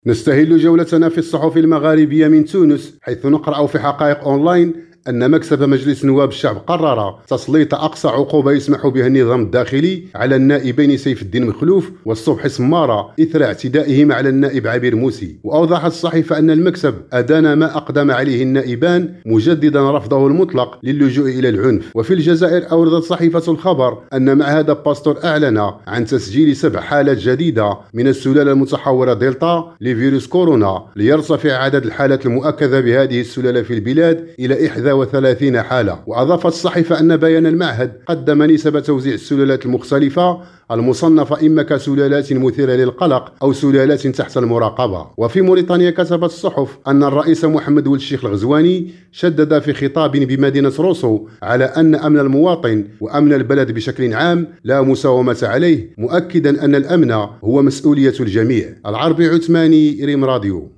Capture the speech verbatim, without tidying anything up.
نستهل جولتنا في الصحف المغاربية من تونس، حيث نقرأ في حقائق أونلاين أن مكتب مجلس نواب الشعب قرر تسليط أقصى عقوبة يسمح بها النظام الداخلي على النائبين سيف الدين مخلوف والصبحي سمارة إثر اعتدائهم على النائب عبير موسي. وأوضحت الصحيفة أن المكتب أدان ما أقدم عليه النائبان، مجددا رفضه المطلق للجوء إلى العنف. وفي الجزائر أوردت صحيفة الخبر أن معهد باستور أعلن عن تسجيل سبع حالات جديدة من السلالة المتحورة دلتا لفيروس كورونا، ليرتفع عدد الحالات المؤكدة بهذه السلالة في البلاد إلى إحدى وثلاثين حالة. وأضافت الصحيفة أن بيان المعهد قدم نسب توزيع السلالات المختلفة المصنفة إما كسلالات مثيرة للقلق أو سلالات تحت المراقبة. وفي موريتانيا كتبت الصحف أن الرئيس محمد ولد الشيخ الغزواني شدد في خطاب بمدينة روسو على أن أمن المواطن وأمن البلد بشكل عام لا مساومة عليه، مؤكدا أن الأمن هو مسؤولية الجميع. العربي عثماني، ريم راديو.